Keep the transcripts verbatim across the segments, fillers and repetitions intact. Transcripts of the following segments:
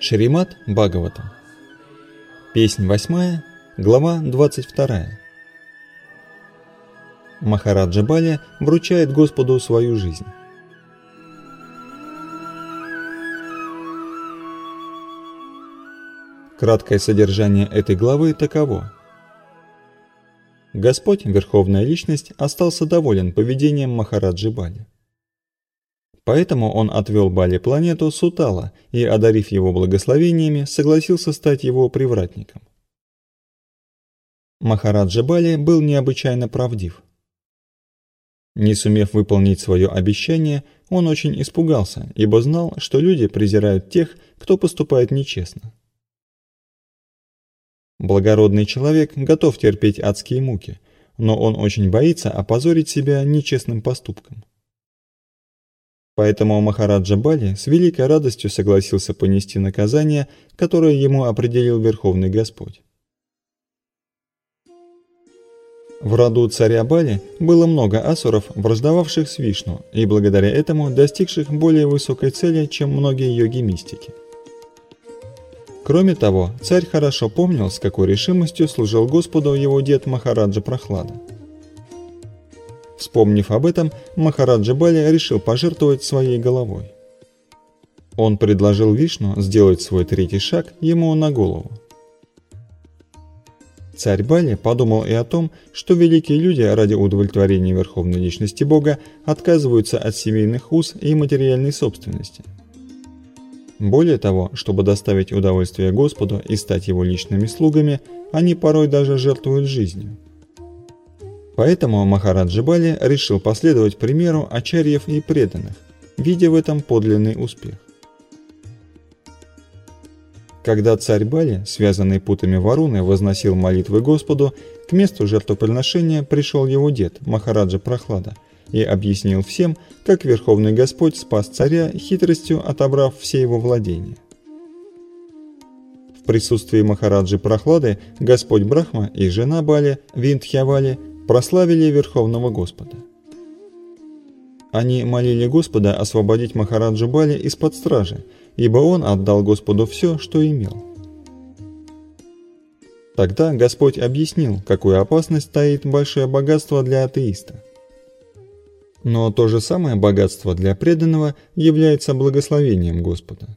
Шримад Бхагаватам. Песнь восьмая, глава двадцать вторая. Махараджа Бали вручает Господу свою жизнь. Краткое содержание этой главы таково. Господь, Верховная Личность, остался доволен поведением Махараджи Бали. Поэтому он отвел Бали планету Сутала и, одарив его благословениями, согласился стать его привратником. Махараджа Бали был необычайно правдив. Не сумев выполнить свое обещание, он очень испугался, ибо знал, что люди презирают тех, кто поступает нечестно. Благородный человек готов терпеть адские муки, но он очень боится опозорить себя нечестным поступком. Поэтому Махараджа Бали с великой радостью согласился понести наказание, которое ему определил Верховный Господь. В роду царя Бали было много асуров, враждовавших с Вишну, и благодаря этому достигших более высокой цели, чем многие йоги-мистики. Кроме того, царь хорошо помнил, с какой решимостью служил Господу его дед Махараджа Прахлада. Вспомнив об этом, Махараджа Бали решил пожертвовать своей головой. Он предложил Вишну сделать свой третий шаг ему на голову. Царь Бали подумал и о том, что великие люди ради удовлетворения Верховной Личности Бога отказываются от семейных уз и материальной собственности. Более того, чтобы доставить удовольствие Господу и стать его личными слугами, они порой даже жертвуют жизнью. Поэтому Махараджа Бали решил последовать примеру ачарьев и преданных, видя в этом подлинный успех. Когда царь Бали, связанный путами Варуны, возносил молитвы Господу, к месту жертвоприношения пришел его дед, Махараджа Прахлада, и объяснил всем, как Верховный Господь спас царя, хитростью отобрав все его владения. В присутствии Махараджи Прахлады Господь Брахма и жена Бали, Виндхьявали, прославили Верховного Господа. Они молили Господа освободить Махараджу Бали из-под стражи, ибо он отдал Господу все, что имел. Тогда Господь объяснил, какую опасность таит большое богатство для атеиста. Но то же самое богатство для преданного является благословением Господа.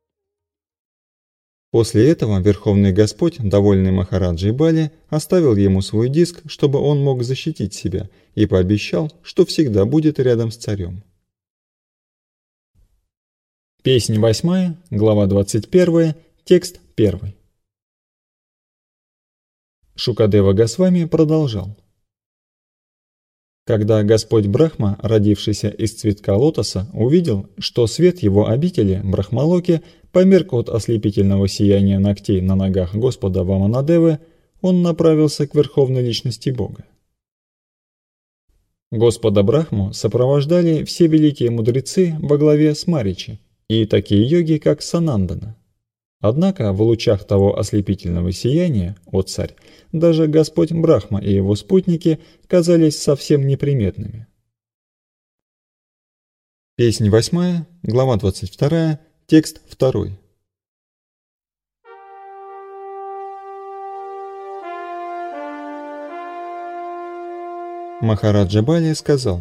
После этого Верховный Господь, довольный Махараджей Бали, оставил ему свой диск, чтобы он мог защитить себя, и пообещал, что всегда будет рядом с царем. Песнь восьмая, глава двадцать первая, текст первый. Шукадева Госвами продолжал. Когда Господь Брахма, родившийся из цветка лотоса, увидел, что свет его обители, Брахмалоки, померк от ослепительного сияния ногтей на ногах Господа Ваманадевы, он направился к Верховной Личности Бога. Господа Брахму сопровождали все великие мудрецы во главе с Маричи и такие йоги, как Санандана. Однако в лучах того ослепительного сияния, о царь, даже Господь Брахма и его спутники казались совсем неприметными. Песнь восьмая, глава двадцать вторая, текст второй. Махараджа Бали сказал: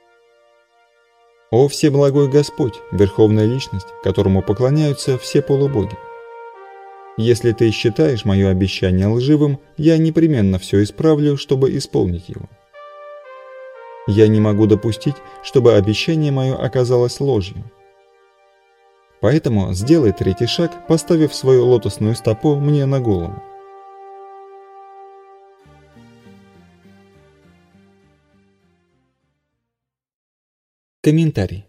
«О Всеблагой Господь, Верховная Личность, которому поклоняются все полубоги! Если ты считаешь мое обещание лживым, я непременно все исправлю, чтобы исполнить его. Я не могу допустить, чтобы обещание мое оказалось ложью. Поэтому сделай третий шаг, поставив свою лотосную стопу мне на голову». Комментарий.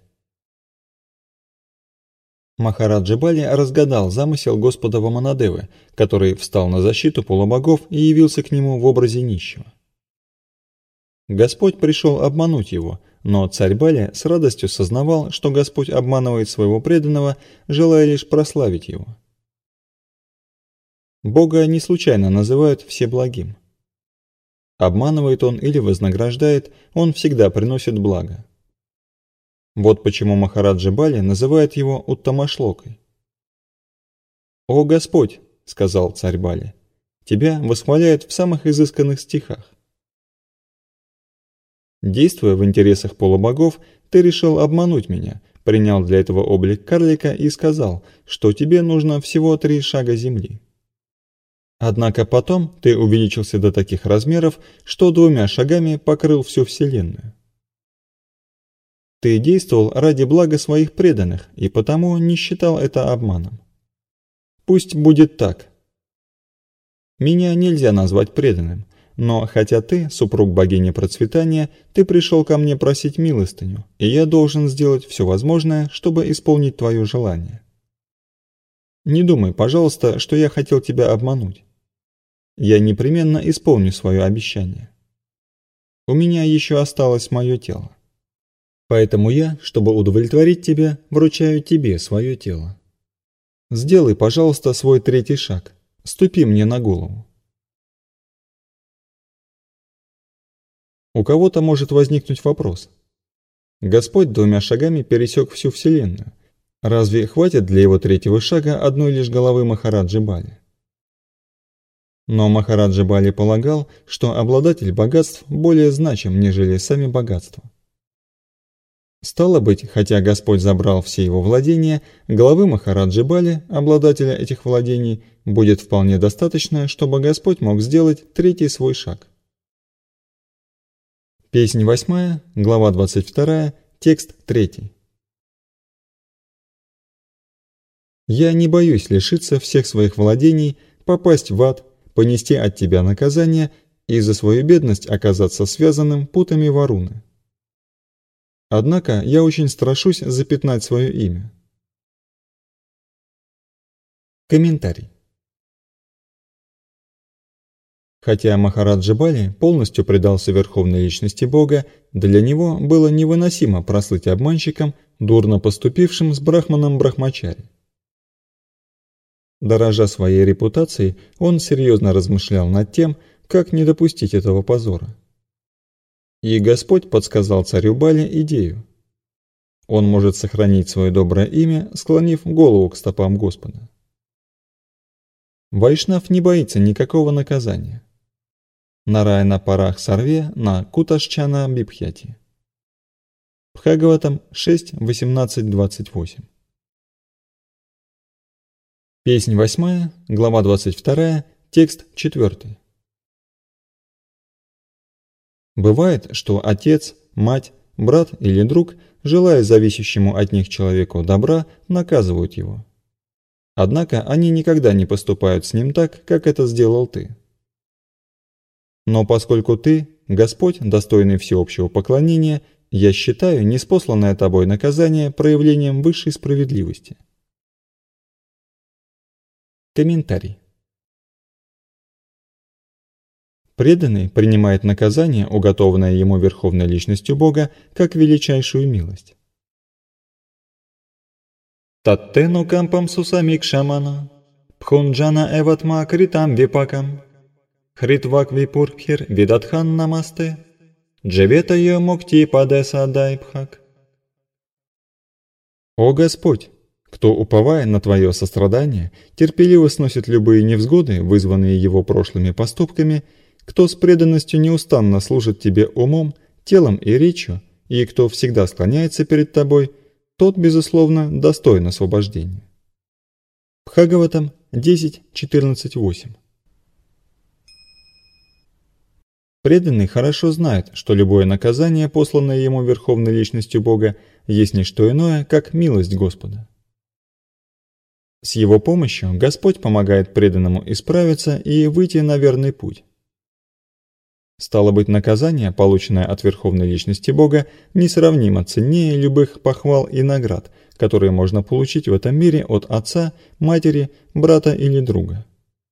Махараджа Бали разгадал замысел Господа Ваманадевы, который встал на защиту полубогов и явился к нему в образе нищего. Господь пришел обмануть его, но царь Бали с радостью сознавал, что Господь обманывает своего преданного, желая лишь прославить его. Бога не случайно называют всеблагим. Обманывает он или вознаграждает, он всегда приносит благо. Вот почему Махараджа Бали называет его Уттамашлокой. «О Господь!» — сказал царь Бали. «Тебя восхваляют в самых изысканных стихах. Действуя в интересах полубогов, ты решил обмануть меня, принял для этого облик карлика и сказал, что тебе нужно всего три шага земли. Однако потом ты увеличился до таких размеров, что двумя шагами покрыл всю Вселенную. Ты действовал ради блага своих преданных и потому не считал это обманом. Пусть будет так. Меня нельзя назвать преданным, но хотя ты, супруг богини процветания, ты пришел ко мне просить милостыню, и я должен сделать все возможное, чтобы исполнить твое желание. Не думай, пожалуйста, что я хотел тебя обмануть. Я непременно исполню свое обещание. У меня еще осталось мое тело. Поэтому я, чтобы удовлетворить тебя, вручаю тебе свое тело. Сделай, пожалуйста, свой третий шаг. Ступи мне на голову. У кого-то может возникнуть вопрос. Господь двумя шагами пересек всю Вселенную. Разве хватит для его третьего шага одной лишь головы Махараджи Бали? Но Махараджа Бали полагал, что обладатель богатств более значим, нежели сами богатства. Стало быть, хотя Господь забрал все его владения, головы Махараджи Бали, обладателя этих владений, будет вполне достаточно, чтобы Господь мог сделать третий свой шаг. Песнь восьмая, глава двадцать вторая, текст третий. «Я не боюсь лишиться всех своих владений, попасть в ад, понести от тебя наказание и за свою бедность оказаться связанным путами Варуны. Однако я очень страшусь запятнать свое имя». Комментарий. Хотя Махараджа Бали полностью предался верховной личности Бога, для него было невыносимо прослыть обманщиком, дурно поступившим с брахманом Брахмачари. Дорожа своей репутацией, он серьезно размышлял над тем, как не допустить этого позора. И Господь подсказал царю Бали идею. Он может сохранить свое доброе имя, склонив голову к стопам Господа. Вайшнав не боится никакого наказания. Нараяна парах сарве на Куташчана Бибхьяти. Бхагаватам шесть восемнадцать двадцать восемь. Песнь восьмая, глава двадцать вторая, текст четвертый. Бывает, что отец, мать, брат или друг, желая зависящему от них человеку добра, наказывают его. Однако они никогда не поступают с ним так, как это сделал ты. Но поскольку ты, Господь, достойный всеобщего поклонения, я считаю ниспосланное тобой наказание проявлением высшей справедливости. Комментарий. Преданный принимает наказание, уготованное ему верховной личностью Бога, как величайшую милость. Таттену кампам сусамик шамана, пхунджана эватма критам випакам, хритвак випурбхир видатхан намасте, джевета йо мукти падеса дайбхак. О Господь! Кто, уповая на Твое сострадание, терпеливо сносит любые невзгоды, вызванные его прошлыми поступками, кто с преданностью неустанно служит Тебе умом, телом и речью, и кто всегда склоняется перед Тобой, тот, безусловно, достоин освобождения. Бхагаватам десять четырнадцать восемь. Преданный хорошо знает, что любое наказание, посланное ему верховной личностью Бога, есть не что иное, как милость Господа. С его помощью Господь помогает преданному исправиться и выйти на верный путь. Стало быть, наказание, полученное от верховной личности Бога, несравнимо ценнее любых похвал и наград, которые можно получить в этом мире от отца, матери, брата или друга.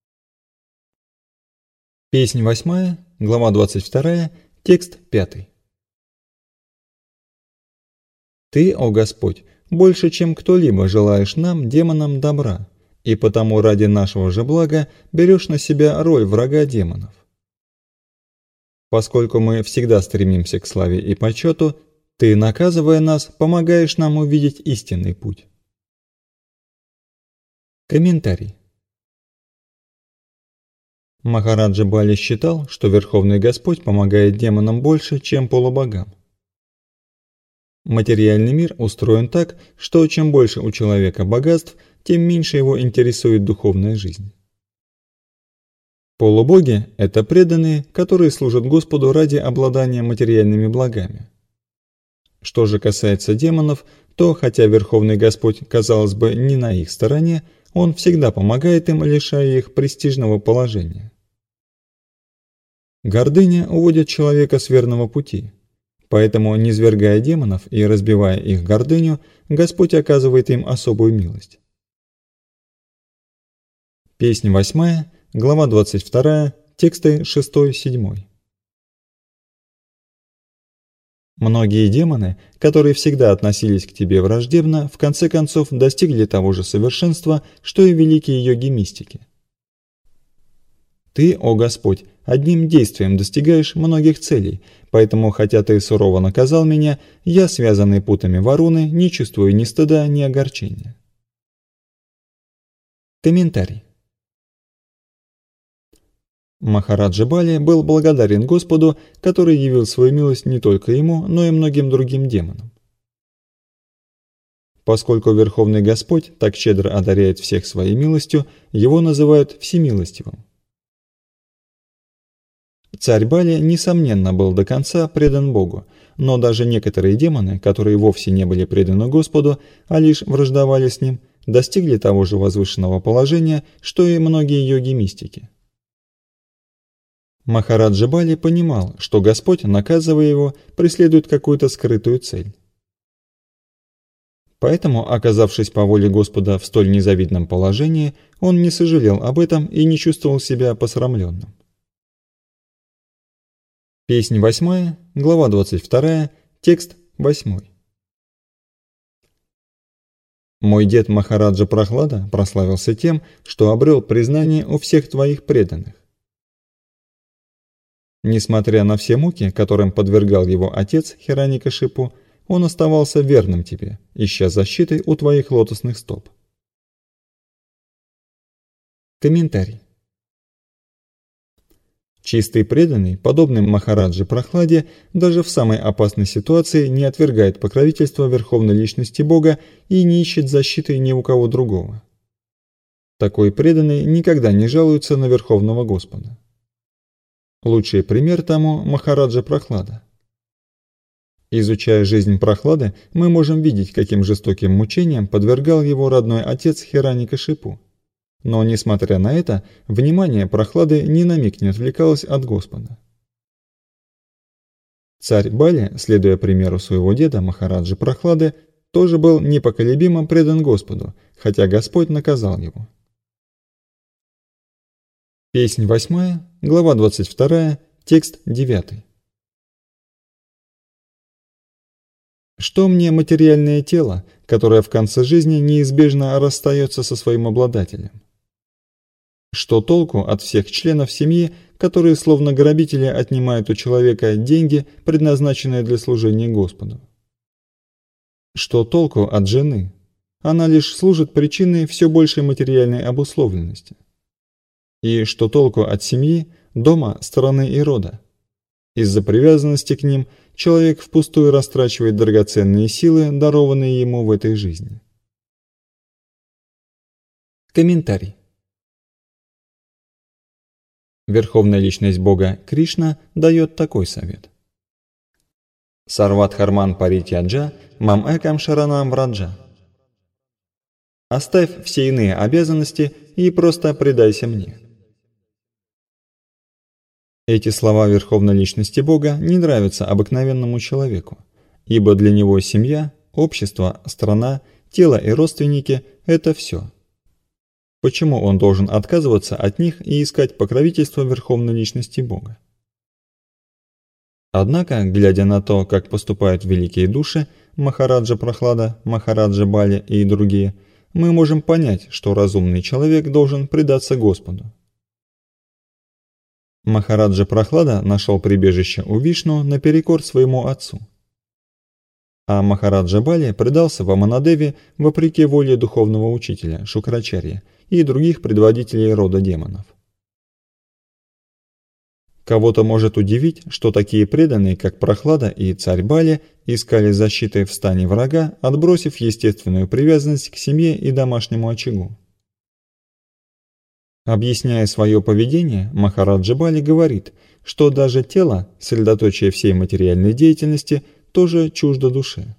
Песнь восьмая, глава двадцать вторая, текст пятый. Ты, о Господь, больше, чем кто-либо желаешь нам, демонам, добра, и потому ради нашего же блага берешь на себя роль врага демонов. Поскольку мы всегда стремимся к славе и почету, ты, наказывая нас, помогаешь нам увидеть истинный путь. Комментарий. Махараджа Бали считал, что Верховный Господь помогает демонам больше, чем полубогам. Материальный мир устроен так, что чем больше у человека богатств, тем меньше его интересует духовная жизнь. Полубоги – это преданные, которые служат Господу ради обладания материальными благами. Что же касается демонов, то, хотя Верховный Господь, казалось бы, не на их стороне, Он всегда помогает им, лишая их престижного положения. Гордыня уводит человека с верного пути, поэтому, низвергая демонов и разбивая их гордыню, Господь оказывает им особую милость. Песнь восьмая, глава двадцать вторая, тексты шестой-седьмой. Многие демоны, которые всегда относились к тебе враждебно, в конце концов достигли того же совершенства, что и великие йоги-мистики. Ты, о Господь, одним действием достигаешь многих целей, поэтому, хотя ты сурово наказал меня, я, связанный путами Варуны, не чувствую ни стыда, ни огорчения. Комментарий. Махараджа Бали был благодарен Господу, который явил свою милость не только ему, но и многим другим демонам. Поскольку Верховный Господь так щедро одаряет всех своей милостью, его называют всемилостивым. Царь Бали, несомненно, был до конца предан Богу, но даже некоторые демоны, которые вовсе не были преданы Господу, а лишь враждовали с ним, достигли того же возвышенного положения, что и многие йоги-мистики. Махараджа Бали понимал, что Господь, наказывая его, преследует какую-то скрытую цель. Поэтому, оказавшись по воле Господа в столь незавидном положении, он не сожалел об этом и не чувствовал себя посрамленным. Песнь восьмая, глава двадцать вторая, текст восьмой. Мой дед Махараджа Прахлада прославился тем, что обрел признание у всех твоих преданных. Несмотря на все муки, которым подвергал его отец Хираникашипу, он оставался верным тебе, ища защиты у твоих лотосных стоп. Комментарий. Чистый преданный, подобный Махараджи Прахладе, даже в самой опасной ситуации не отвергает покровительства Верховной Личности Бога и не ищет защиты ни у кого другого. Такой преданный никогда не жалуется на Верховного Господа. Лучший пример тому Махараджа Прахлада. Изучая жизнь Прахлады, мы можем видеть, каким жестоким мучениям подвергал его родной отец Хираникашипу. Но, несмотря на это, внимание Прахлады ни на миг не отвлекалось от Господа. Царь Бали, следуя примеру своего деда Махараджи Прахлады, тоже был непоколебимо предан Господу, хотя Господь наказал его. Песнь восьмая, глава двадцать вторая, текст девятый. Что мне материальное тело, которое в конце жизни неизбежно расстается со своим обладателем? Что толку от всех членов семьи, которые словно грабители отнимают у человека деньги, предназначенные для служения Господу? Что толку от жены? Она лишь служит причиной все большей материальной обусловленности. И что толку от семьи, дома, страны и рода? Из-за привязанности к ним человек впустую растрачивает драгоценные силы, дарованные ему в этой жизни. Комментарий. Верховная Личность Бога Кришна дает такой совет. Сарватхарман паритьяджа мам экам шаранам враджа. Оставь все иные обязанности и просто предайся мне. Эти слова Верховной Личности Бога не нравятся обыкновенному человеку, ибо для него семья, общество, страна, тело и родственники – это все. Почему он должен отказываться от них и искать покровительство Верховной Личности Бога? Однако, глядя на то, как поступают великие души, Махараджа Прахлада, Махараджа Бали и другие, мы можем понять, что разумный человек должен предаться Господу. Махараджа Прахлада нашел прибежище у Вишну наперекор своему отцу. А Махараджа Бали предался Ваманадеве вопреки воле духовного учителя Шукрачарьи и других предводителей рода демонов. Кого-то может удивить, что такие преданные, как Прохлада и царь Бали, искали защиты в стане врага, отбросив естественную привязанность к семье и домашнему очагу. Объясняя свое поведение, Махараджа Бали говорит, что даже тело, средоточие всей материальной деятельности, тоже чуждо душе.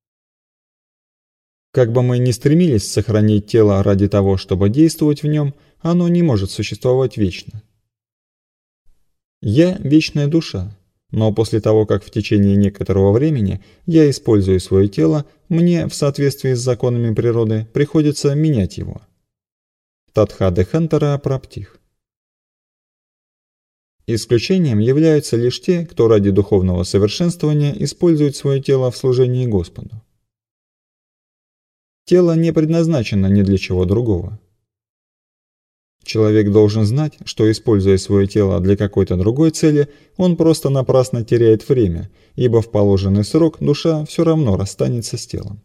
Как бы мы ни стремились сохранить тело ради того, чтобы действовать в нем, оно не может существовать вечно. Я – вечная душа, но после того, как в течение некоторого времени я использую свое тело, мне, в соответствии с законами природы, приходится менять его. Татха Дехантара Праптих. Исключением являются лишь те, кто ради духовного совершенствования использует свое тело в служении Господу. Тело не предназначено ни для чего другого. Человек должен знать, что, используя свое тело для какой-то другой цели, он просто напрасно теряет время, ибо в положенный срок душа все равно расстанется с телом.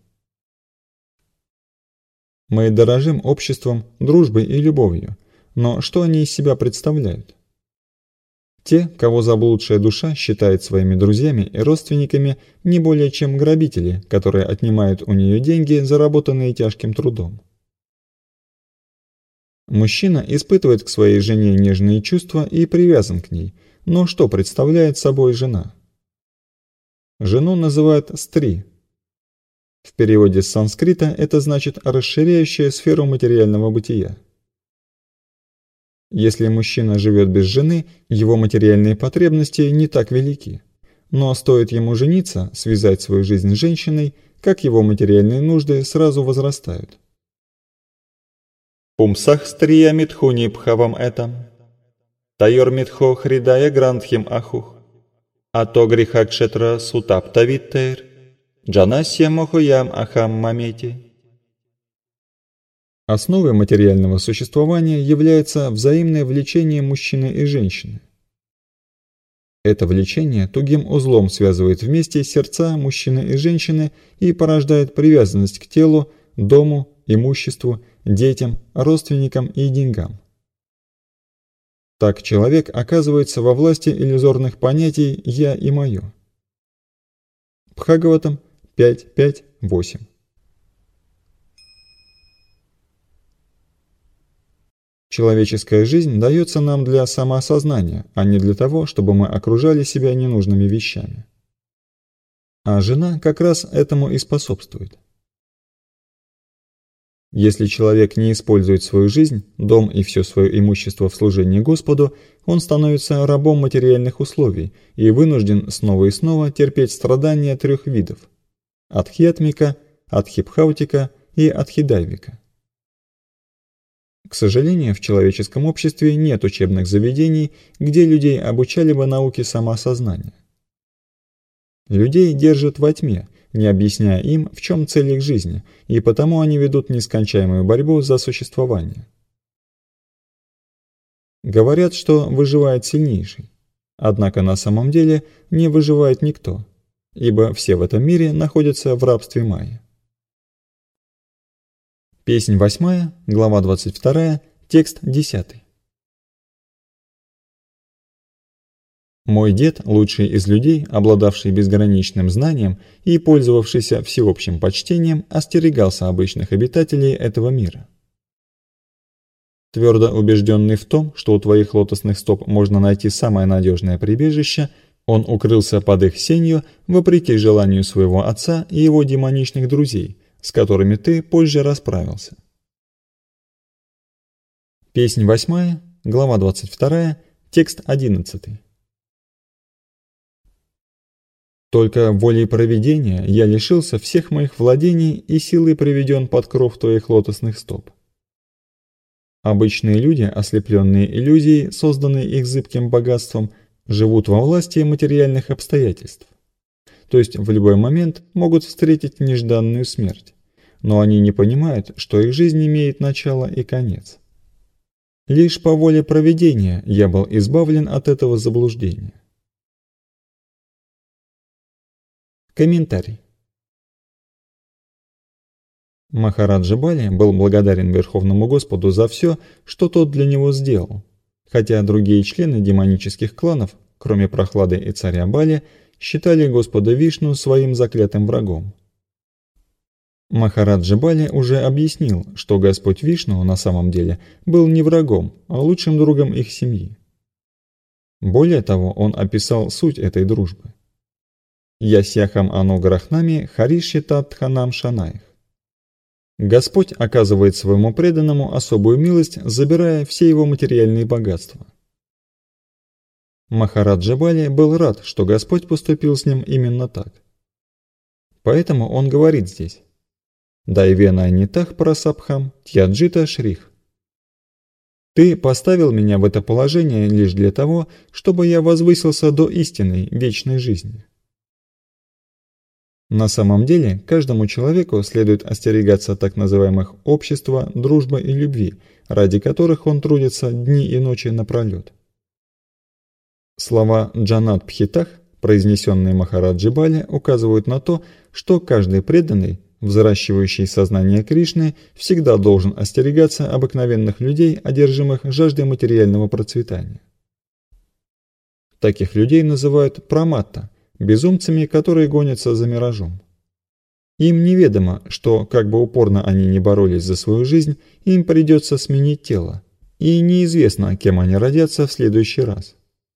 Мы дорожим обществом, дружбой и любовью, но что они из себя представляют? Те, кого заблудшая душа считает своими друзьями и родственниками, не более чем грабители, которые отнимают у нее деньги, заработанные тяжким трудом. Мужчина испытывает к своей жене нежные чувства и привязан к ней, но что представляет собой жена? Жену называют стри. В переводе с санскрита это значит расширяющая сферу материального бытия. Если мужчина живет без жены, его материальные потребности не так велики. Но стоит ему жениться, связать свою жизнь с женщиной, как его материальные нужды сразу возрастают. Пумсах стрия митхуни пхавам этам, тайор митхо хридая грандхим ахух, а то греха кшетра сутапта виттейр, джанасья мохуям ахам мамети. Основой материального существования является взаимное влечение мужчины и женщины. Это влечение тугим узлом связывает вместе сердца мужчины и женщины и порождает привязанность к телу, дому, имуществу, детям, родственникам и деньгам. Так человек оказывается во власти иллюзорных понятий «я» и «моё». Бхагаватам пять пять восемь. Человеческая жизнь дается нам для самоосознания, а не для того, чтобы мы окружали себя ненужными вещами. А жена как раз этому и способствует. Если человек не использует свою жизнь, дом и все свое имущество в служении Господу, он становится рабом материальных условий и вынужден снова и снова терпеть страдания трех видов – адхьятмика, адхипхаутика и адхидайвика. К сожалению, в человеческом обществе нет учебных заведений, где людей обучали бы науке самоосознания. Людей держат во тьме, не объясняя им, в чем цель их жизни, и потому они ведут нескончаемую борьбу за существование. Говорят, что выживает сильнейший, однако на самом деле не выживает никто, ибо все в этом мире находятся в рабстве Майи. Песнь восьмая, глава двадцать вторая, текст десятый. Мой дед, лучший из людей, обладавший безграничным знанием и пользовавшийся всеобщим почтением, остерегался обычных обитателей этого мира. Твердо убежденный в том, что у твоих лотосных стоп можно найти самое надежное прибежище, он укрылся под их сенью вопреки желанию своего отца и его демоничных друзей, с которыми ты позже расправился. Песнь восьмая, глава двадцать вторая, текст одиннадцатый. Только волей провидения я лишился всех моих владений и силой приведен под кров твоих лотосных стоп. Обычные люди, ослепленные иллюзией, созданной их зыбким богатством, живут во власти материальных обстоятельств. То есть в любой момент могут встретить нежданную смерть, но они не понимают, что их жизнь имеет начало и конец. Лишь по воле провидения я был избавлен от этого заблуждения. Комментарий. Махараджа Бали был благодарен Верховному Господу за все, что тот для него сделал, хотя другие члены демонических кланов, кроме Прохлады и царя Бали, считали Господа Вишну своим заклятым врагом. Махараджа Бали уже объяснил, что Господь Вишну на самом деле был не врагом, а лучшим другом их семьи. Более того, он описал суть этой дружбы. «Ясяхам ануграхнами харишитат тханам шанаих». Господь оказывает своему преданному особую милость, забирая все его материальные богатства. Махараджа Бали был рад, что Господь поступил с ним именно так. Поэтому он говорит здесь: «Дайвена нитах прасабхам тьяджита шрих». Ты поставил меня в это положение лишь для того, чтобы я возвысился до истинной, вечной жизни. На самом деле, каждому человеку следует остерегаться так называемых общества, дружбы и любви, ради которых он трудится дни и ночи напролет. Слова «Джанат Пхитах», произнесенные Махараджи Бали, указывают на то, что каждый преданный, взращивающий сознание Кришны, всегда должен остерегаться обыкновенных людей, одержимых жаждой материального процветания. Таких людей называют праматта, безумцами, которые гонятся за миражом. Им неведомо, что, как бы упорно они ни боролись за свою жизнь, им придется сменить тело, и неизвестно, кем они родятся в следующий раз.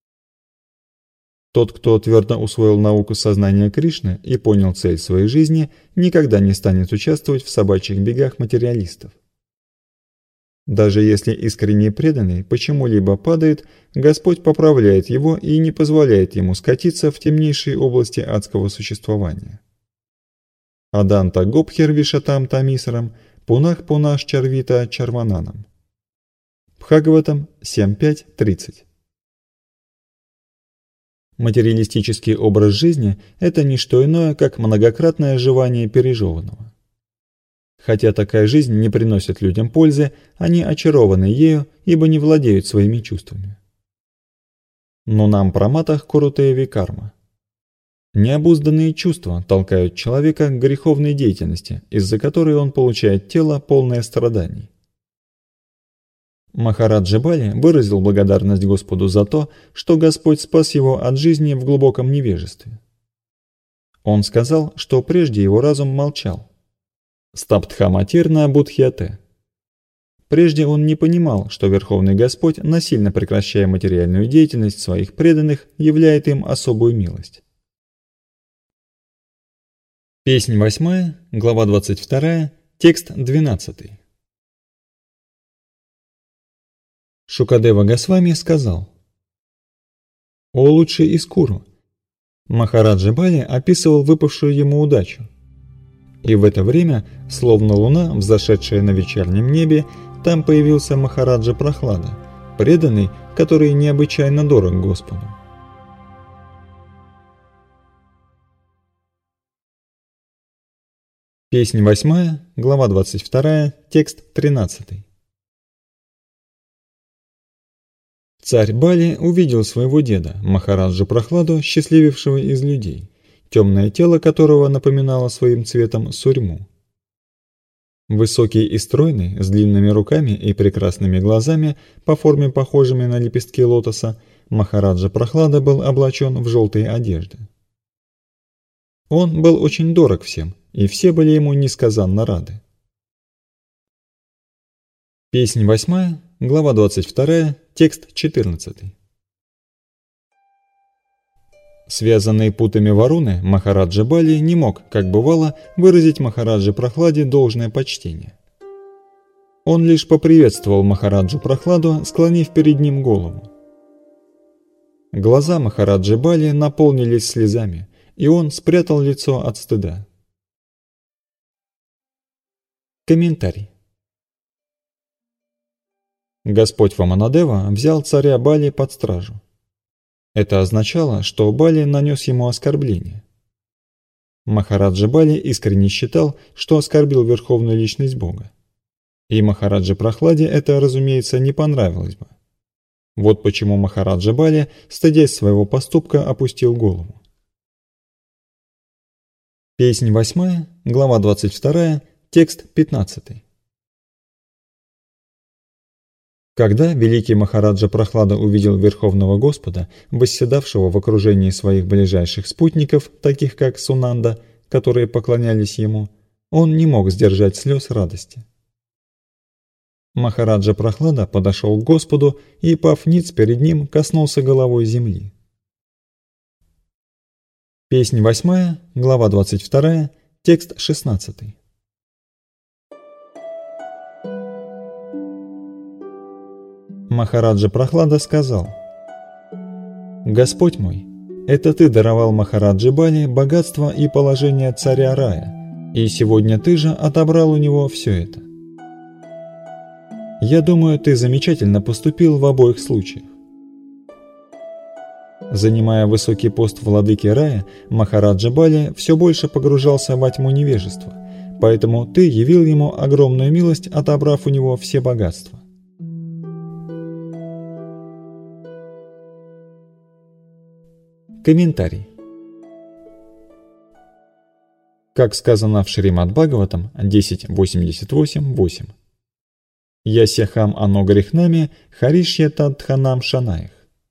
Тот, кто твердо усвоил науку сознания Кришны и понял цель своей жизни, никогда не станет участвовать в собачьих бегах материалистов. Даже если искренне преданный почему-либо падает, Господь поправляет его и не позволяет ему скатиться в темнейшие области адского существования. Аданта Гопхер Вишатам Тамисарам, Пунах Пунаш Чарвита Чарвананам. Бхагаватам семь пять тридцать. Материалистический образ жизни – это не что иное, как многократное жевание пережеванного. Хотя такая жизнь не приносит людям пользы, они очарованы ею, ибо не владеют своими чувствами. Но нам праматах курутея викарма. Необузданные чувства толкают человека к греховной деятельности, из-за которой он получает тело, полное страданий. Махараджа Бали выразил благодарность Господу за то, что Господь спас его от жизни в глубоком невежестве. Он сказал, что прежде его разум молчал. Стаптхаматирна будхьяте. Прежде он не понимал, что Верховный Господь, насильно прекращая материальную деятельность своих преданных, являет им особую милость. Песнь восьмая, глава двадцать вторая, текст двенадцатый. Шукадева Госвами сказал: «О лучший Искуру!» Махараджа Бали описывал выпавшую ему удачу. И в это время, словно луна, взошедшая на вечернем небе, там появился Махараджа Прохлада, преданный, который необычайно дорог Господу. Песнь восьмая, глава двадцать вторая, текст тринадцатый. Царь Бали увидел своего деда, Махараджу Прохладу, счастливившего из людей, темное тело которого напоминало своим цветом сурьму. Высокий и стройный, с длинными руками и прекрасными глазами, по форме похожими на лепестки лотоса, Махараджа Прохлада был облачен в желтые одежды. Он был очень дорог всем, и все были ему несказанно рады. Песнь восьмая, глава двадцать вторая, текст четырнадцатый. Связанный путами Варуны, Махараджа Бали не мог, как бывало, выразить Махараджи Прохладе должное почтение. Он лишь поприветствовал Махараджу Прохладу, склонив перед ним голову. Глаза Махараджи Бали наполнились слезами, и он спрятал лицо от стыда. Комментарий. Господь Ваманадева взял царя Бали под стражу. Это означало, что Бали нанес ему оскорбление. Махараджа Бали искренне считал, что оскорбил верховную личность Бога. И Махараджа Прохладе это, разумеется, не понравилось бы. Вот почему Махараджа Бали, стыдясь своего поступка, опустил голову. Песнь восьмая, глава двадцать вторая, текст пятнадцатый. Когда великий Махараджа Прохлада увидел Верховного Господа, восседавшего в окружении своих ближайших спутников, таких как Сунанда, которые поклонялись ему, он не мог сдержать слез радости. Махараджа Прохлада подошел к Господу и, пав ниц перед ним, коснулся головой земли. Песнь восьмая, глава двадцать вторая, текст шестнадцатый. Махараджа Прохлада сказал: «Господь мой, это ты даровал Махараджи Бали богатство и положение царя рая, и сегодня ты же отобрал у него все это. Я думаю, ты замечательно поступил в обоих случаях». Занимая высокий пост владыки рая, Махараджа Бали все больше погружался во тьму невежества, поэтому ты явил ему огромную милость, отобрав у него все богатства. Комментарий. Как сказано в Шримад Бхагаватам десять восемьдесят восемь восемь: «Ясяхам ано грехнами харишья тадханам шанаях».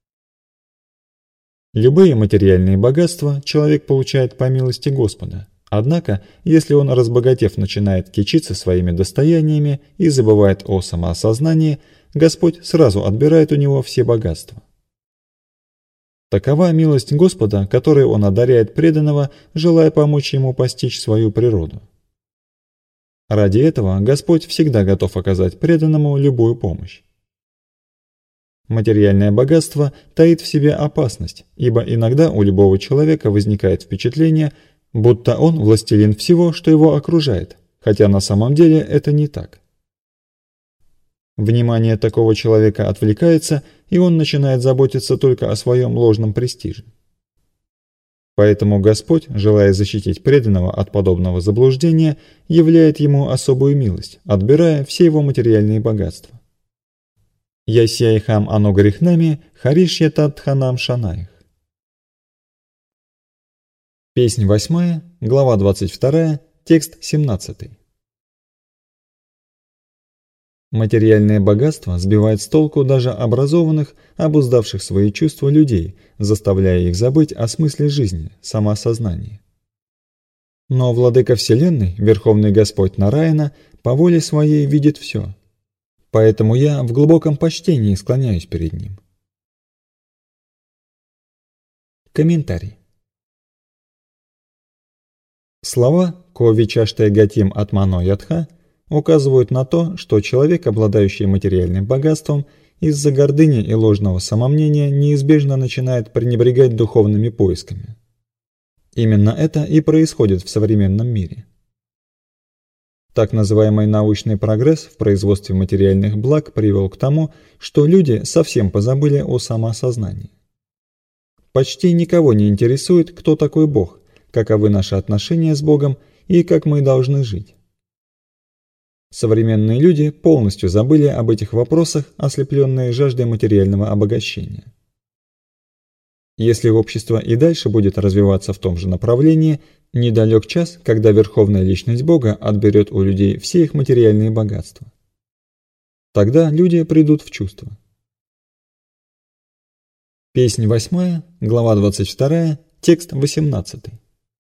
Любые материальные богатства человек получает по милости Господа, однако, если он, разбогатев, начинает кичиться своими достояниями и забывает о самоосознании, Господь сразу отбирает у него все богатства. Такова милость Господа, которой Он одаряет преданного, желая помочь ему постичь свою природу. Ради этого Господь всегда готов оказать преданному любую помощь. Материальное богатство таит в себе опасность, ибо иногда у любого человека возникает впечатление, будто он властелин всего, что его окружает, хотя на самом деле это не так. Внимание такого человека отвлекается, и он начинает заботиться только о своем ложном престиже. Поэтому Господь, желая защитить преданного от подобного заблуждения, являет ему особую милость, отбирая все его материальные богатства. Ясяйхам ано грехнами харишья тадханам шанаях. Песнь восьмая, глава двадцать вторая, текст семнадцатый. Материальное богатство сбивает с толку даже образованных, обуздавших свои чувства людей, заставляя их забыть о смысле жизни, самоосознании. Но Владыка Вселенной, Верховный Господь Нараяна, по воле своей видит все. Поэтому я в глубоком почтении склоняюсь перед ним. Комментарий. Слова «Ко вичаште гатим атмано ядха» указывают на то, что человек, обладающий материальным богатством, из-за гордыни и ложного самомнения неизбежно начинает пренебрегать духовными поисками. Именно это и происходит в современном мире. Так называемый научный прогресс в производстве материальных благ привел к тому, что люди совсем позабыли о самоосознании. Почти никого не интересует, кто такой Бог, каковы наши отношения с Богом и как мы должны жить. Современные люди полностью забыли об этих вопросах, ослепленные жаждой материального обогащения. Если общество и дальше будет развиваться в том же направлении, недалек час, когда Верховная Личность Бога отберет у людей все их материальные богатства. Тогда люди придут в чувство. Песнь восьмая, глава двадцать вторая, текст восемнадцатый.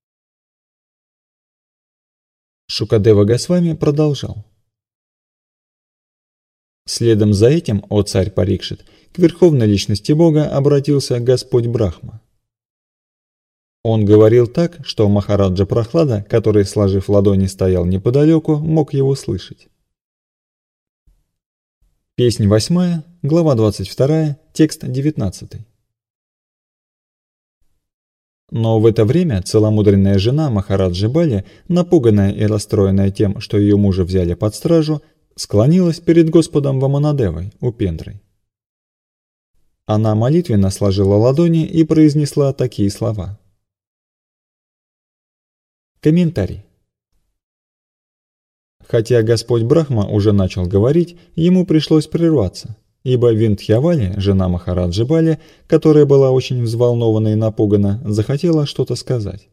Шукадева Госвами продолжал. Следом за этим, о царь Парикшит, к Верховной Личности Бога обратился Господь Брахма. Он говорил так, что Махараджа Прохлада, который, сложив ладони, стоял неподалеку, мог его слышать. Песнь восьмая, глава двадцать вторая, текст девятнадцатый. Но в это время целомудренная жена Махараджи Бали, напуганная и расстроенная тем, что ее мужа взяли под стражу, склонилась перед Господом Ваманадевой, Упендрой. Она молитвенно сложила ладони и произнесла такие слова. Комментарий. Хотя Господь Брахма уже начал говорить, ему пришлось прерваться, ибо Виндхьявали, жена Махараджи Бали, которая была очень взволнована и напугана, захотела что-то сказать.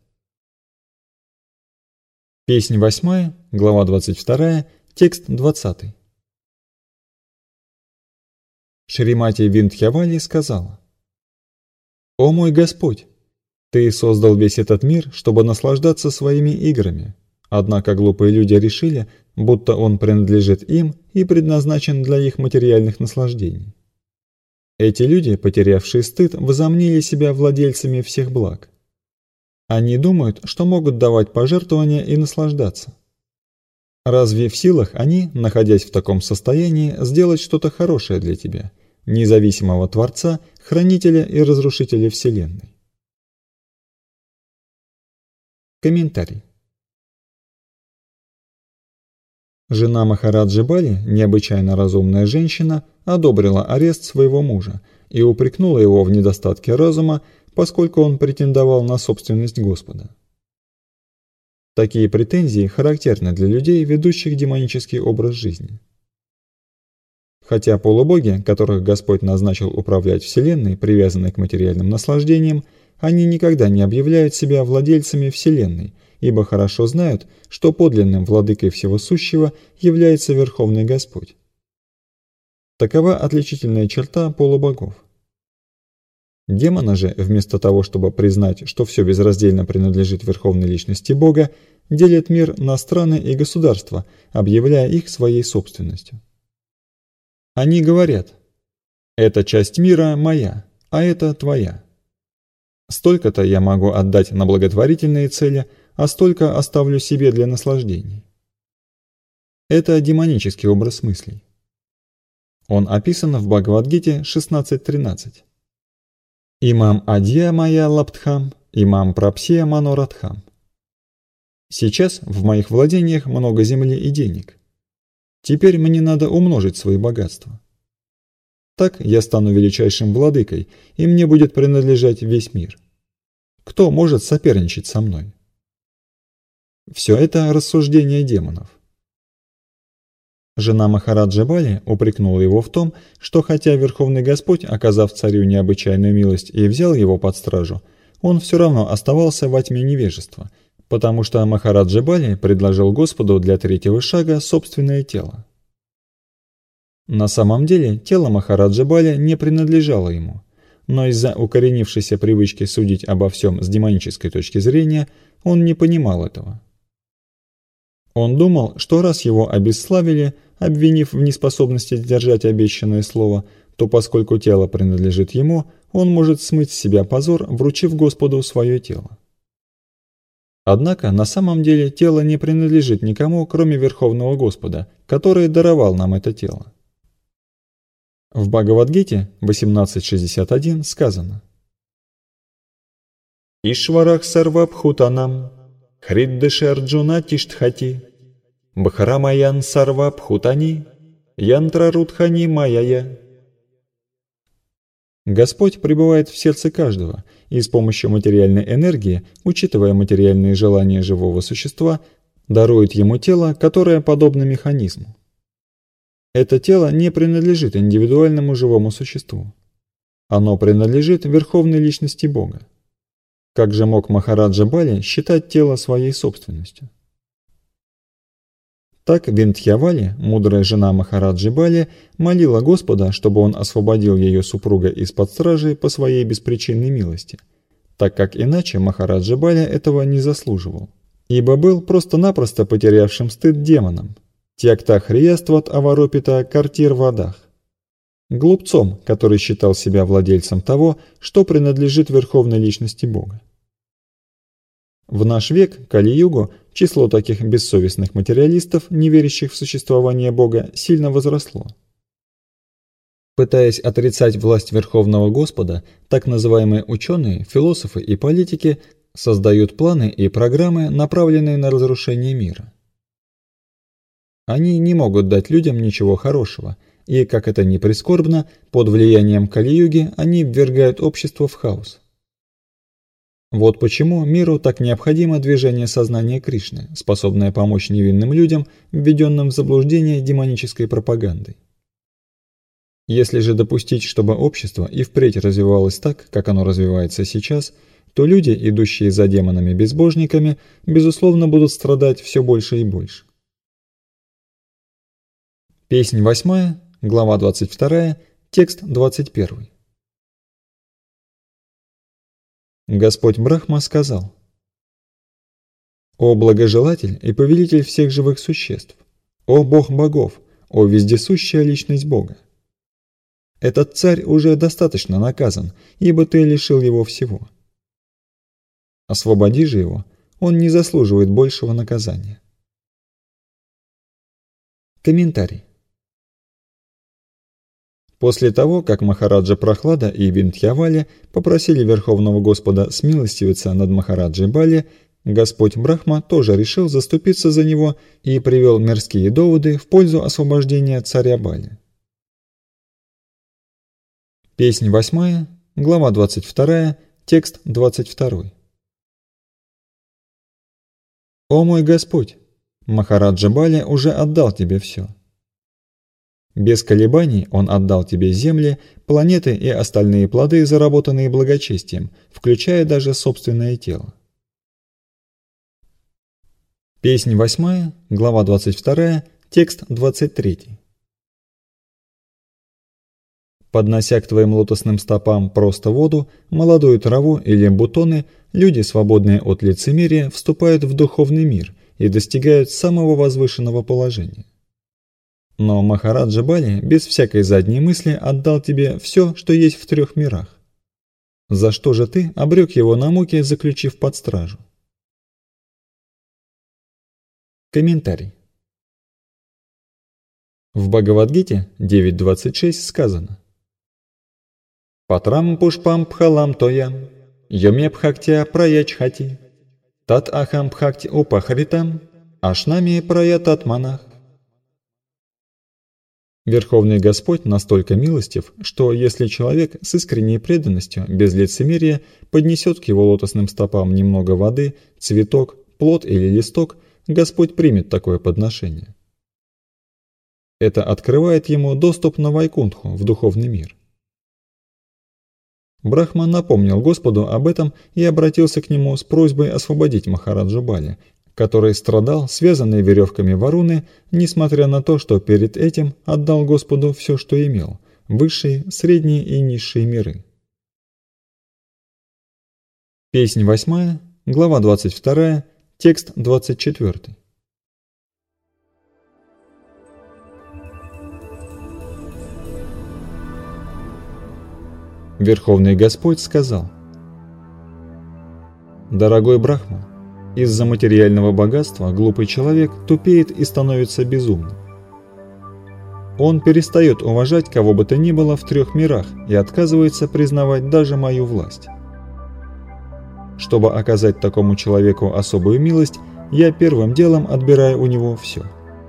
Песнь восьмая, глава двадцать вторая, текст двадцатый. Шримати Виндхьявали сказала: «О мой Господь, Ты создал весь этот мир, чтобы наслаждаться своими играми, однако глупые люди решили, будто он принадлежит им и предназначен для их материальных наслаждений. Эти люди, потерявшие стыд, возомнили себя владельцами всех благ. Они думают, что могут давать пожертвования и наслаждаться. Разве в силах они, находясь в таком состоянии, сделать что-то хорошее для тебя, независимого Творца, Хранителя и Разрушителя Вселенной?» Комментарий. Жена Махараджи Бали, необычайно разумная женщина, одобрила арест своего мужа и упрекнула его в недостатке разума, поскольку он претендовал на собственность Господа. Такие претензии характерны для людей, ведущих демонический образ жизни. Хотя полубоги, которых Господь назначил управлять Вселенной, привязанной к материальным наслаждениям, они никогда не объявляют себя владельцами Вселенной, ибо хорошо знают, что подлинным владыкой всего сущего является Верховный Господь. Такова отличительная черта полубогов. Демоны же, вместо того, чтобы признать, что все безраздельно принадлежит Верховной Личности Бога, делят мир на страны и государства, объявляя их своей собственностью. Они говорят: «Эта часть мира моя, а это твоя. Столько-то я могу отдать на благотворительные цели, а столько оставлю себе для наслаждений». Это демонический образ мыслей. Он описан в Бхагавад-гите шестнадцать тринадцать. «Имам адья моя лабдхам, имам прапсия манорадхам». Сейчас в моих владениях много земли и денег. Теперь мне надо умножить свои богатства. Так я стану величайшим владыкой, и мне будет принадлежать весь мир. Кто может соперничать со мной? Все это рассуждения демонов. Жена Махараджа Бали упрекнула его в том, что хотя Верховный Господь, оказав царю необычайную милость и взял его под стражу, он все равно оставался во тьме невежества, потому что Махараджа Бали предложил Господу для третьего шага собственное тело. На самом деле тело Махараджа Бали не принадлежало ему, но из-за укоренившейся привычки судить обо всем с демонической точки зрения, он не понимал этого. Он думал, что раз его обесславили, обвинив в неспособности сдержать обещанное слово, то поскольку тело принадлежит ему, он может смыть с себя позор, вручив Господу свое тело. Однако на самом деле тело не принадлежит никому, кроме Верховного Господа, который даровал нам это тело. В Бхагавад-гите восемнадцать шестьдесят один сказано: «Ишварах сарвабхутанам, хриддеши Арджуна тиштхати, бхарамаян сарвабхутани, янтрарудхани майая». Господь пребывает в сердце каждого, и с помощью материальной энергии, учитывая материальные желания живого существа, дарует ему тело, которое подобно механизму. Это тело не принадлежит индивидуальному живому существу. Оно принадлежит Верховной Личности Бога. Как же мог Махараджа Бали считать тело своей собственностью? Так Виндхьявали, мудрая жена Махараджи Бали, молила Господа, чтобы он освободил ее супруга из-под стражи по своей беспричинной милости, так как иначе Махараджа Бали этого не заслуживал, ибо был просто-напросто потерявшим стыд демоном, тьякта хриястват аваропита картир вадах, глупцом, который считал себя владельцем того, что принадлежит Верховной Личности Бога. В наш век, Кали-югу, число таких бессовестных материалистов, не верящих в существование Бога, сильно возросло. Пытаясь отрицать власть Верховного Господа, так называемые ученые, философы и политики создают планы и программы, направленные на разрушение мира. Они не могут дать людям ничего хорошего, и, как это ни прискорбно, под влиянием Кали-юги они ввергают общество в хаос. Вот почему миру так необходимо движение сознания Кришны, способное помочь невинным людям, введенным в заблуждение демонической пропагандой. Если же допустить, чтобы общество и впредь развивалось так, как оно развивается сейчас, то люди, идущие за демонами-безбожниками, безусловно будут страдать все больше и больше. Песнь восьмая, глава двадцать вторая, текст двадцать первый. Господь Брахма сказал: «О благожелатель и повелитель всех живых существ! О Бог богов! О вездесущая личность Бога! Этот царь уже достаточно наказан, ибо ты лишил его всего. Освободи же его, он не заслуживает большего наказания». Комментарий. После того, как Махараджа Прохлада и Виндхьявали попросили Верховного Господа смилостивиться над Махараджей Бали, Господь Брахма тоже решил заступиться за него и привел мирские доводы в пользу освобождения царя Бали. Песнь восьмая, глава двадцать вторая, текст двадцать второй. «О мой Господь, Махараджа Бали уже отдал тебе все. Без колебаний он отдал тебе земли, планеты и остальные плоды, заработанные благочестием, включая даже собственное тело». Песнь восьмая, глава двадцать вторая, текст двадцать третий. «Поднося к твоим лотосным стопам просто воду, молодую траву или бутоны, люди, свободные от лицемерия, вступают в духовный мир и достигают самого возвышенного положения. Но Махараджа Бали без всякой задней мысли отдал тебе все, что есть в трех мирах. За что же ты обрек его на муки, заключив под стражу?» Комментарий. В Бхагавад-гите девять двадцать шесть сказано: «Патрам пушпам пхалам тоям, йоме пхактя праячхати, тат ахам пхакти упахритам, ашнами праятат манах». Верховный Господь настолько милостив, что если человек с искренней преданностью, без лицемерия, поднесет к его лотосным стопам немного воды, цветок, плод или листок, Господь примет такое подношение. Это открывает ему доступ на Вайкунтху, в духовный мир. Брахма напомнил Господу об этом и обратился к нему с просьбой освободить Махараджу Бали, который страдал, связанный веревками Варуны, несмотря на то, что перед этим отдал Господу все, что имел – высшие, средние и низшие миры. Песнь восьмая, глава двадцать вторая, текст двадцать четвёртый. Верховный Господь сказал: «Дорогой Брахма, из-за материального богатства глупый человек тупеет и становится безумным. Он перестает уважать кого бы то ни было в трех мирах и отказывается признавать даже мою власть. Чтобы оказать такому человеку особую милость, я первым делом отбираю у него все».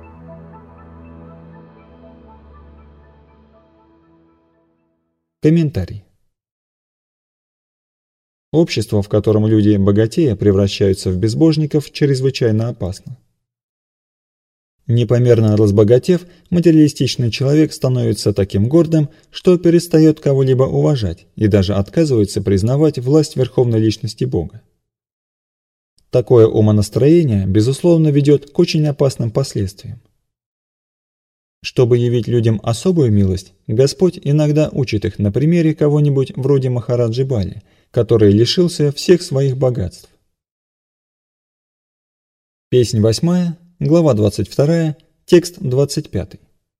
Комментарий. Общество, в котором люди богатея превращаются в безбожников, чрезвычайно опасно. Непомерно разбогатев, материалистичный человек становится таким гордым, что перестает кого-либо уважать и даже отказывается признавать власть Верховной Личности Бога. Такое умонастроение, безусловно, ведет к очень опасным последствиям. Чтобы явить людям особую милость, Господь иногда учит их на примере кого-нибудь вроде Махараджи Бали, который лишился всех своих богатств. Песнь восьмая, глава двадцать вторая, текст двадцать пятый.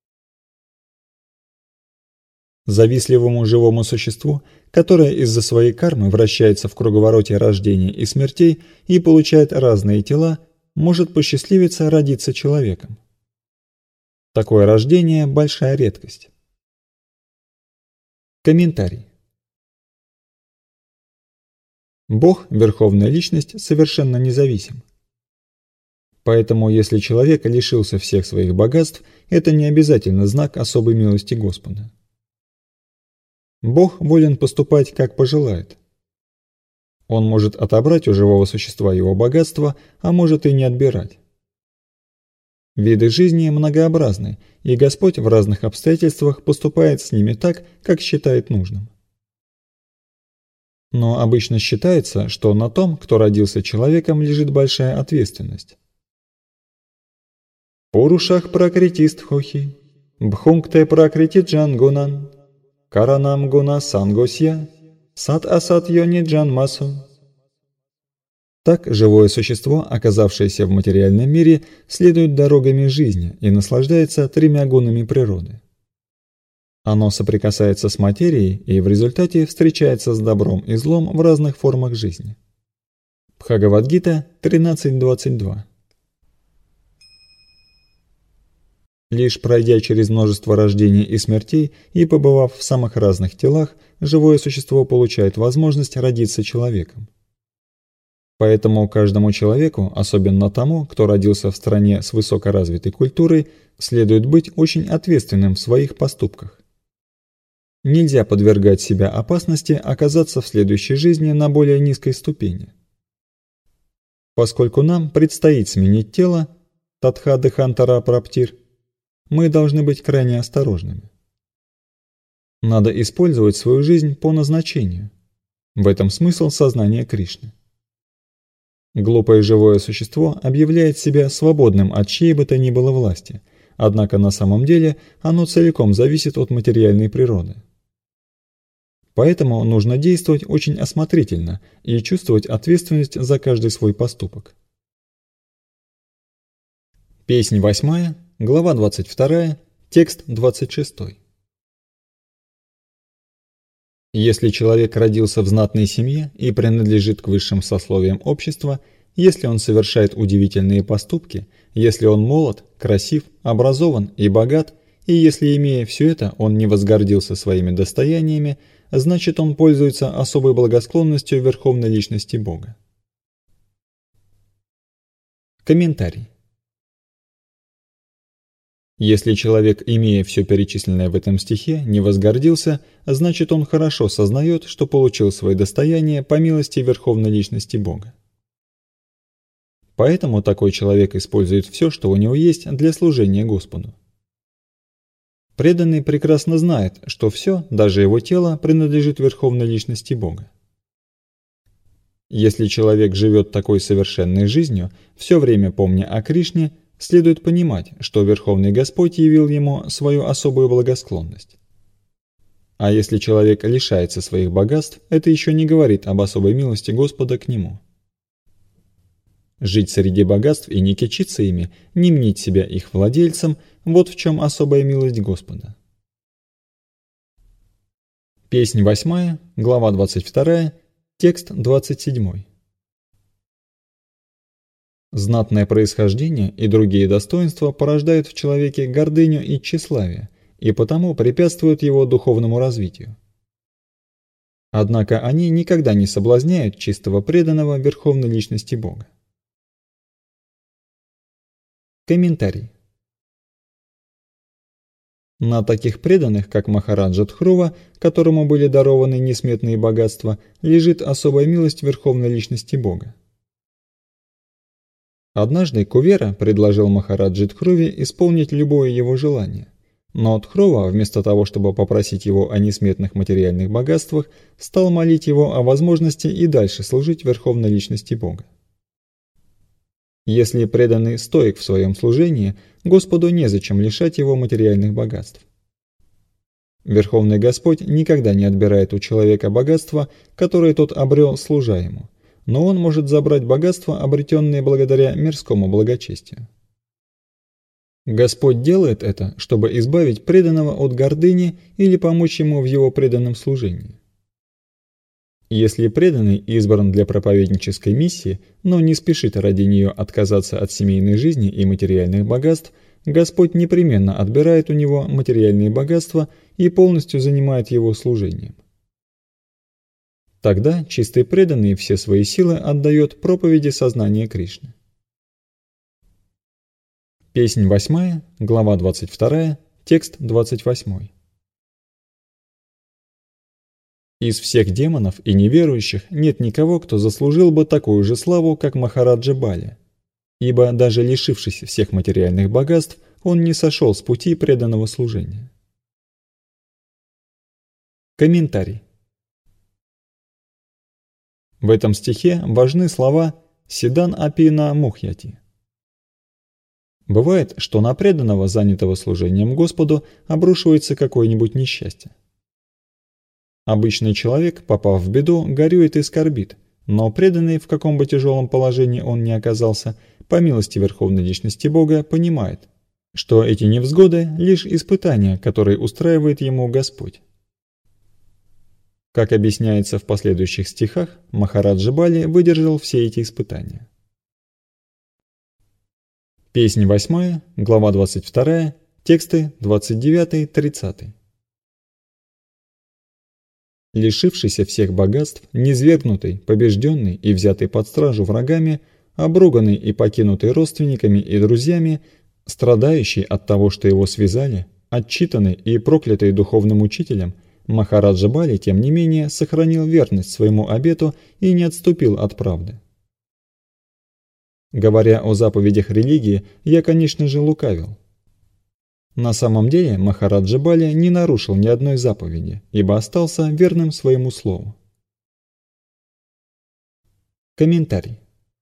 Завистливому живому существу, которое из-за своей кармы вращается в круговороте рождений и смертей и получает разные тела, может посчастливиться родиться человеком. Такое рождение – большая редкость. Комментарий. Бог, Верховная Личность, совершенно независим. Поэтому, если человек лишился всех своих богатств, это не обязательно знак особой милости Господа. Бог волен поступать, как пожелает. Он может отобрать у живого существа его богатство, а может и не отбирать. Виды жизни многообразны, и Господь в разных обстоятельствах поступает с ними так, как считает нужным. Но обычно считается, что на том, кто родился человеком, лежит большая ответственность. Пурушах пракритист хохи, бхунгте пракрити джангунан, каранам гуна сангосья, сат асат йони джан масу. Так живое существо, оказавшееся в материальном мире, следует дорогами жизни и наслаждается тремя гунами природы. Оно соприкасается с материей и в результате встречается с добром и злом в разных формах жизни. Бхагавад-гита тринадцать двадцать два. Лишь пройдя через множество рождений и смертей и побывав в самых разных телах, живое существо получает возможность родиться человеком. Поэтому каждому человеку, особенно тому, кто родился в стране с высокоразвитой культурой, следует быть очень ответственным в своих поступках. Нельзя подвергать себя опасности оказаться в следующей жизни на более низкой ступени. Поскольку нам предстоит сменить тело, татха дехантара праптир, мы должны быть крайне осторожными. Надо использовать свою жизнь по назначению. В этом смысл сознания Кришны. Глупое живое существо объявляет себя свободным от чьей бы то ни было власти, однако на самом деле оно целиком зависит от материальной природы. Поэтому нужно действовать очень осмотрительно и чувствовать ответственность за каждый свой поступок. Песнь восьмая, глава двадцать вторая, текст двадцать шестой. Если человек родился в знатной семье и принадлежит к высшим сословиям общества, если он совершает удивительные поступки, если он молод, красив, образован и богат, и если, имея все это, он не возгордился своими достояниями, значит, он пользуется особой благосклонностью Верховной Личности Бога. Комментарий. Если человек, имея все перечисленное в этом стихе, не возгордился, значит, он хорошо сознает, что получил свои достояния по милости Верховной Личности Бога. Поэтому такой человек использует все, что у него есть, для служения Господу. Преданный прекрасно знает, что все, даже его тело, принадлежит Верховной Личности Бога. Если человек живет такой совершенной жизнью, все время помня о Кришне, следует понимать, что Верховный Господь явил ему свою особую благосклонность. А если человек лишается своих богатств, это еще не говорит об особой милости Господа к нему. Жить среди богатств и не кичиться ими, не мнить себя их владельцем – вот в чем особая милость Господа. Песнь восьмая, глава двадцать вторая, текст двадцать седьмой. Знатное происхождение и другие достоинства порождают в человеке гордыню и тщеславие, и потому препятствуют его духовному развитию. Однако они никогда не соблазняют чистого преданного Верховной Личности Бога. Комментарий. На таких преданных, как Махараджа Дхрува, которому были дарованы несметные богатства, лежит особая милость Верховной Личности Бога. Однажды Кувера предложил Махараджи Дхруве исполнить любое его желание, но Дхрува, вместо того, чтобы попросить его о несметных материальных богатствах, стал молить его о возможности и дальше служить Верховной Личности Бога. Если преданный стоек в своем служении, Господу незачем лишать его материальных богатств. Верховный Господь никогда не отбирает у человека богатства, которое тот обрел, служа ему, но он может забрать богатства, обретенные благодаря мирскому благочестию. Господь делает это, чтобы избавить преданного от гордыни или помочь ему в его преданном служении. Если преданный избран для проповеднической миссии, но не спешит ради нее отказаться от семейной жизни и материальных богатств, Господь непременно отбирает у него материальные богатства и полностью занимает его служением. Тогда чистый преданный все свои силы отдает проповеди сознания Кришны. Песнь восьмая, глава двадцать вторая, текст двадцать восьмой. Из всех демонов и неверующих нет никого, кто заслужил бы такую же славу, как Махараджа Бали, ибо даже лишившись всех материальных богатств, он не сошел с пути преданного служения. Комментарий. В этом стихе важны слова «Сидан апина мухьяти». Бывает, что на преданного, занятого служением Господу, обрушивается какое-нибудь несчастье. Обычный человек, попав в беду, горюет и скорбит, но преданный, в каком бы тяжелом положении он ни оказался, по милости Верховной Личности Бога, понимает, что эти невзгоды – лишь испытания, которые устраивает ему Господь. Как объясняется в последующих стихах, Махараджа Бали выдержал все эти испытания. Песнь восьмая, глава двадцать вторая, тексты двадцать девятый-тридцатый. Лишившийся всех богатств, низвергнутый, побежденный и взятый под стражу врагами, обруганный и покинутый родственниками и друзьями, страдающий от того, что его связали, отчитанный и проклятый духовным учителем, Махараджа Бали, тем не менее, сохранил верность своему обету и не отступил от правды. Говоря о заповедях религии, я, конечно же, лукавил. На самом деле Махараджа Бали не нарушил ни одной заповеди, ибо остался верным своему слову. Комментарий.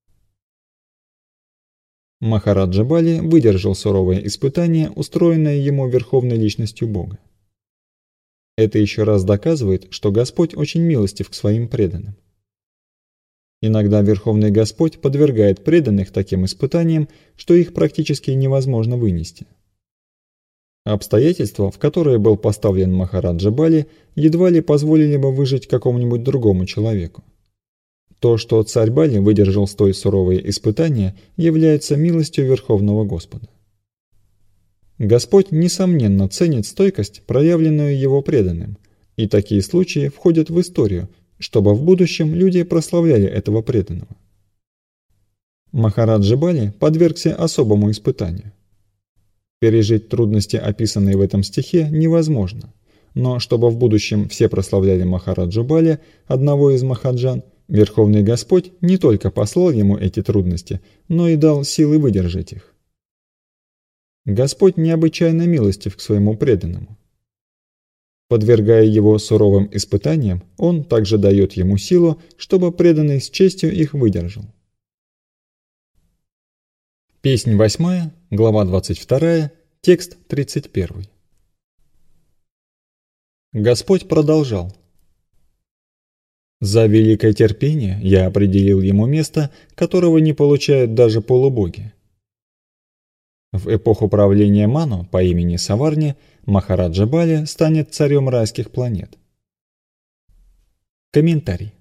Махараджа Бали выдержал суровое испытание, устроенное ему Верховной Личностью Бога. Это еще раз доказывает, что Господь очень милостив к своим преданным. Иногда Верховный Господь подвергает преданных таким испытаниям, что их практически невозможно вынести. Обстоятельства, в которые был поставлен Махараджа Бали, едва ли позволили бы выжить какому-нибудь другому человеку. То, что царь Бали выдержал столь суровые испытания, является милостью Верховного Господа. Господь, несомненно, ценит стойкость, проявленную его преданным, и такие случаи входят в историю, чтобы в будущем люди прославляли этого преданного. Махараджа Бали подвергся особому испытанию. Пережить трудности, описанные в этом стихе, невозможно, но чтобы в будущем все прославляли Махараджу Бали, одного из махаджан, Верховный Господь не только послал ему эти трудности, но и дал силы выдержать их. Господь необычайно милостив к своему преданному. Подвергая его суровым испытаниям, он также дает ему силу, чтобы преданный с честью их выдержал. Песнь восьмая, глава двадцать вторая, текст тридцать первый. Господь продолжал. «За великое терпение я определил ему место, которого не получают даже полубоги. В эпоху правления Ману по имени Саварни Махараджа Бали станет царем райских планет». Комментарий.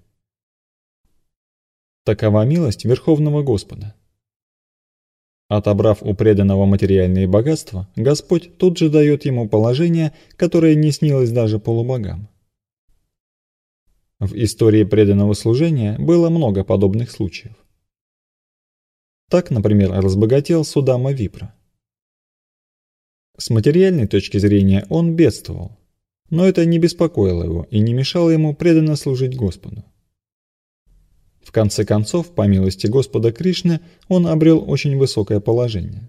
Такова милость Верховного Господа. Отобрав у преданного материальные богатства, Господь тут же дает ему положение, которое не снилось даже полубогам. В истории преданного служения было много подобных случаев. Так, например, разбогател Судама Випра. С материальной точки зрения он бедствовал, но это не беспокоило его и не мешало ему преданно служить Господу. В конце концов, по милости Господа Кришны, он обрел очень высокое положение.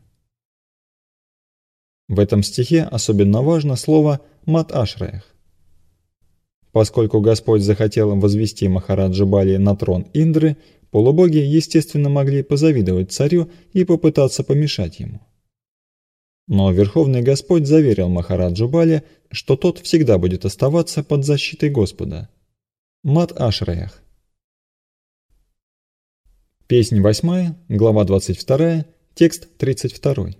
В этом стихе особенно важно слово «мат-ашраях». Поскольку Господь захотел возвести Махараджа Бали на трон Индры, полубоги, естественно, могли позавидовать царю и попытаться помешать ему. Но Верховный Господь заверил Махараджу Бали, что тот всегда будет оставаться под защитой Господа. Мат-ашраях. Песнь восьмая, глава двадцать вторая, текст тридцать второй.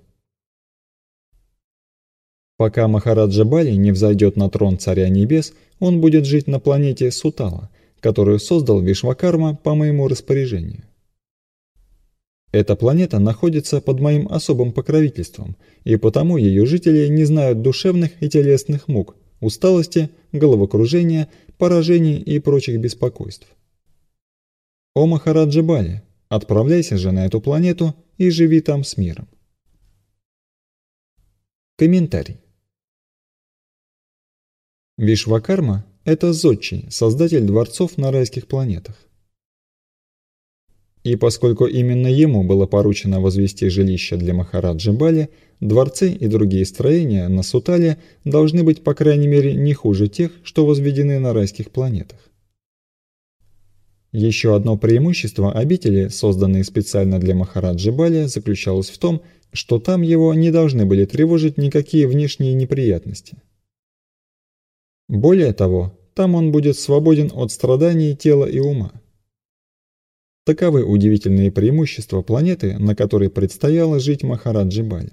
Пока Махараджа Бали не взойдет на трон Царя Небес, он будет жить на планете Сутала, которую создал Вишвакарма по моему распоряжению. Эта планета находится под моим особым покровительством, и потому ее жители не знают душевных и телесных мук, усталости, головокружения, поражений и прочих беспокойств. О Махараджа Бали, отправляйся же на эту планету и живи там с миром. Комментарий. Вишвакарма – это зодчий, создатель дворцов на райских планетах. И поскольку именно ему было поручено возвести жилище для Махараджи Бали, дворцы и другие строения на Сутале должны быть, по крайней мере, не хуже тех, что возведены на райских планетах. Еще одно преимущество обители, созданной специально для Махараджи Бали, заключалось в том, что там его не должны были тревожить никакие внешние неприятности. Более того, Там он будет свободен от страданий тела и ума. Таковы удивительные преимущества планеты, на которой предстояло жить Махараджи Бали.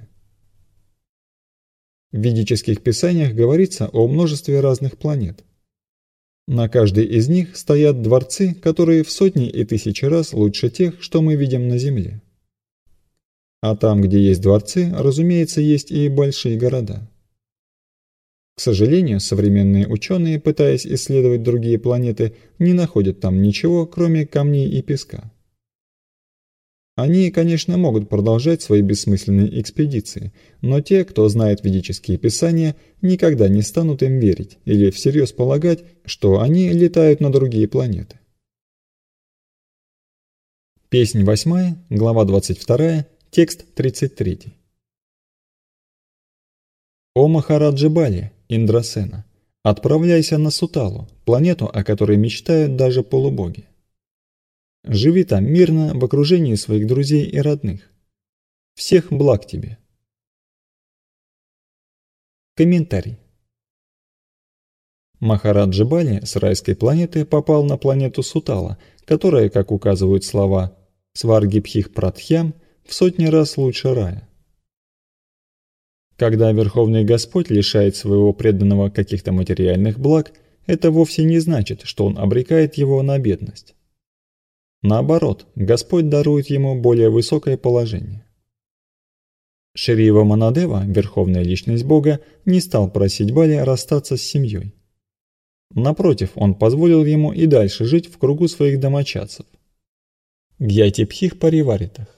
В ведических писаниях говорится о множестве разных планет. На каждой из них стоят дворцы, которые в сотни и тысячи раз лучше тех, что мы видим на Земле. А там, где есть дворцы, разумеется, есть и большие города. К сожалению, современные ученые, пытаясь исследовать другие планеты, не находят там ничего, кроме камней и песка. Они, конечно, могут продолжать свои бессмысленные экспедиции, но те, кто знает ведические писания, никогда не станут им верить или всерьез полагать, что они летают на другие планеты. Песнь восьмая, глава двадцать вторая, текст тридцать третий. «О Махараджа Бали, Индрасена, отправляйся на Суталу, планету, о которой мечтают даже полубоги. Живи там мирно в окружении своих друзей и родных. Всех благ тебе». Комментарий. Махараджа Бали с райской планеты попал на планету Сутала, которая, как указывают слова Сваргибхих Пратхьям, в сотни раз лучше рая. Когда Верховный Господь лишает своего преданного каких-то материальных благ, это вовсе не значит, что он обрекает его на бедность. Наоборот, Господь дарует ему более высокое положение. Шрива Манадева, верховная личность Бога, не стал просить Бали расстаться с семьей. Напротив, он позволил ему и дальше жить в кругу своих домочадцев. Гьятипхих Париваритах.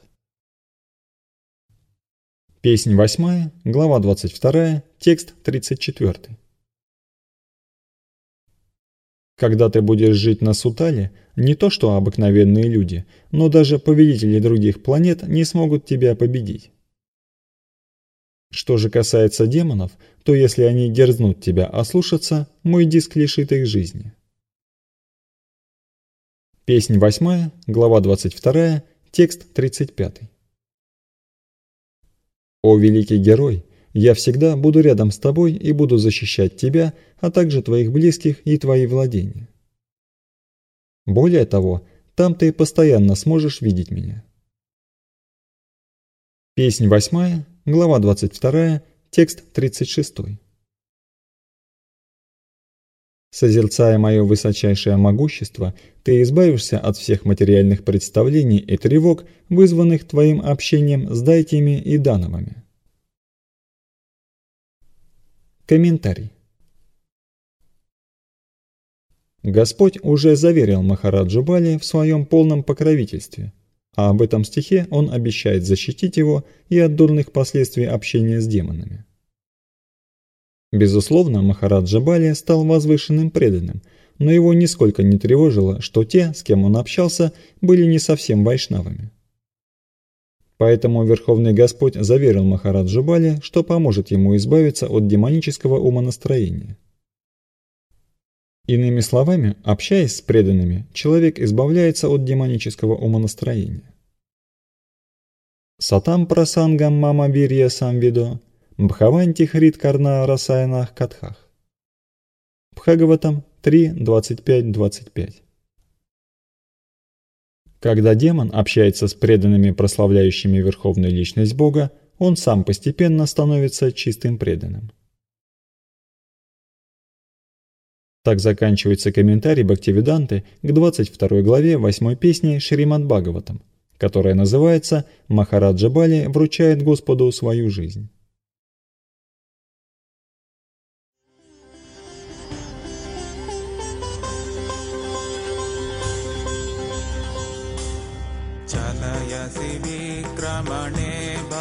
Песнь восьмая, глава двадцать вторая, текст тридцать четвёртый. Когда ты будешь жить на Сутале, не то что обыкновенные люди, но даже повелители других планет не смогут тебя победить. Что же касается демонов, то если они дерзнут тебя ослушаться, мой диск лишит их жизни. Песнь восьмая, глава двадцать вторая, текст тридцать пятый. «О великий герой, я всегда буду рядом с тобой и буду защищать тебя, а также твоих близких и твои владения. Более того, там ты постоянно сможешь видеть меня». Песнь восьмая, глава двадцать вторая, текст тридцать шестой. «Созерцая мое высочайшее могущество, ты избавишься от всех материальных представлений и тревог, вызванных твоим общением с дайтями и дановами». Комментарий. Господь уже заверил Махараджу Бали в своем полном покровительстве, а об этом стихе он обещает защитить его и от дурных последствий общения с демонами. Безусловно, Махараджа Бали стал возвышенным преданным, но его нисколько не тревожило, что те, с кем он общался, были не совсем вайшнавами. Поэтому Верховный Господь заверил Махараджу Бали, что поможет ему избавиться от демонического умонастроения. Иными словами, общаясь с преданными, человек избавляется от демонического умонастроения. Сатам прасангам мама вирья самвидо, бхаванти хрит карна расаянах катхах. Бхагаватам три, двадцать пять двадцать пять. Когда демон общается с преданными, прославляющими верховную личность Бога, он сам постепенно становится чистым преданным. Так заканчивается комментарий Бхактивиданты к двадцать второй главе восьмой песни Шримад Бхагаватам, которая называется «Махараджа Бали вручает Господу свою жизнь». चलयसि विक्रमणे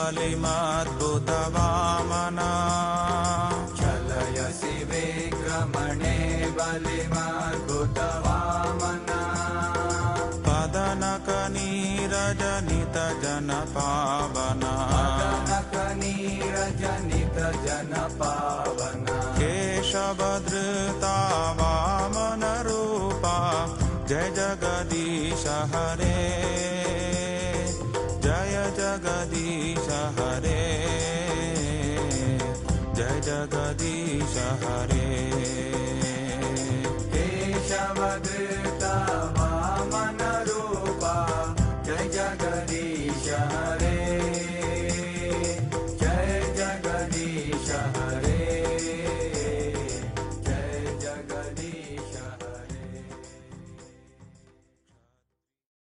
बलिमाद्भुतवामना चलयसि विक्रमणे बलिमाद्भुतवामना पदनकनीरजनितजनपावना पदनकनीरजनितजनपावना केशवधृता वामनरूपा जय जगदीश हरे जय जगदीश हरे जय जगदीश हरे हे Jagadish